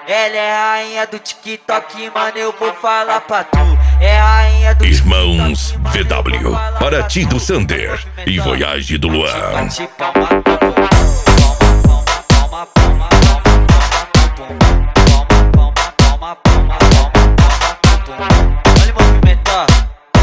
Ela é rainha do TikTok, mano, eu vou falar pra tu. É rainha do Irmãos VW, Paraty do Sander e Voyage do Luan. Olha o movimento, ó.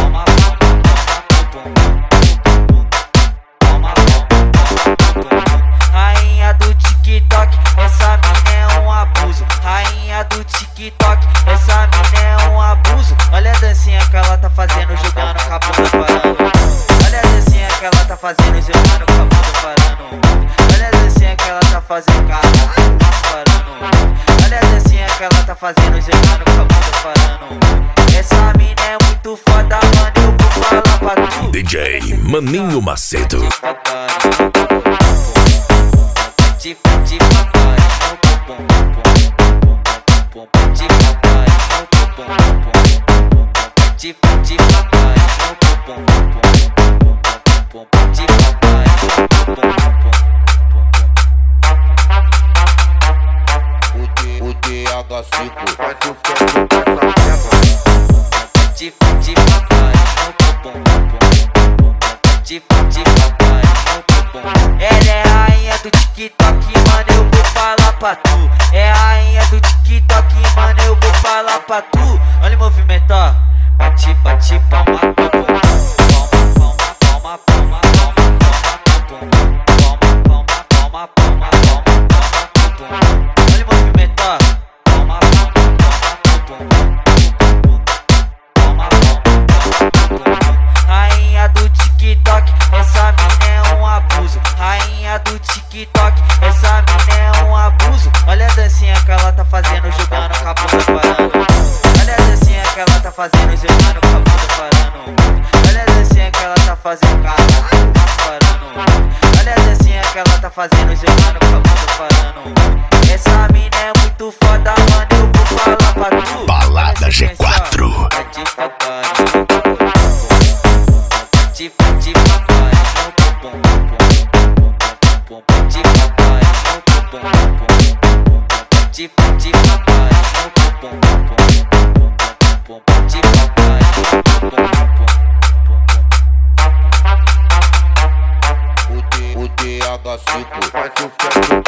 Rainha do TikTok, essa mina é um abuso. Rainha do TikTok, essa mina é um abuso. Olha a dancinha que ela tá fazendo, jogando com a bunda parando. Olha a dancinha que ela tá fazendo, jogando com a bunda parando. Olha a dancinha que ela tá fazendo, caralho, parando. Olha a dancinha que ela tá fazendo, jogando com a bunda parando. Essa mina é muito foda, mano, eu vou falar pra tu. DJ Maninho Macedo. O DH5 faz sucesso Ela é rainha do TikTok, mano, eu vou falar pra tu. É rainha do TikTok, mano, eu vou falar pra tu. Olha o movimento, ó. Bate, bate, palma, palma, palma, palma, palma, palma, palma, palma, palma, palma, palma. Olha o movimento, ó. Palma, palma, palma, palma. Rainha do TikTok, essa mina é um abuso. Rainha do TikTok, essa mina é um abuso. Olha a dancinha que ela tá fazendo, jogando com a bunda parando. Olha a dancinha que ela tá fazendo, jogando com a bunda parando. Olha a dancinha que ela tá fazendo, caralho, parando. Olha a dancinha que ela tá fazendo, jogando com a bunda parando. Essa mina é muito foda, mano, eu vou falar pra tu. Balada G4. O DH5 faz sucesso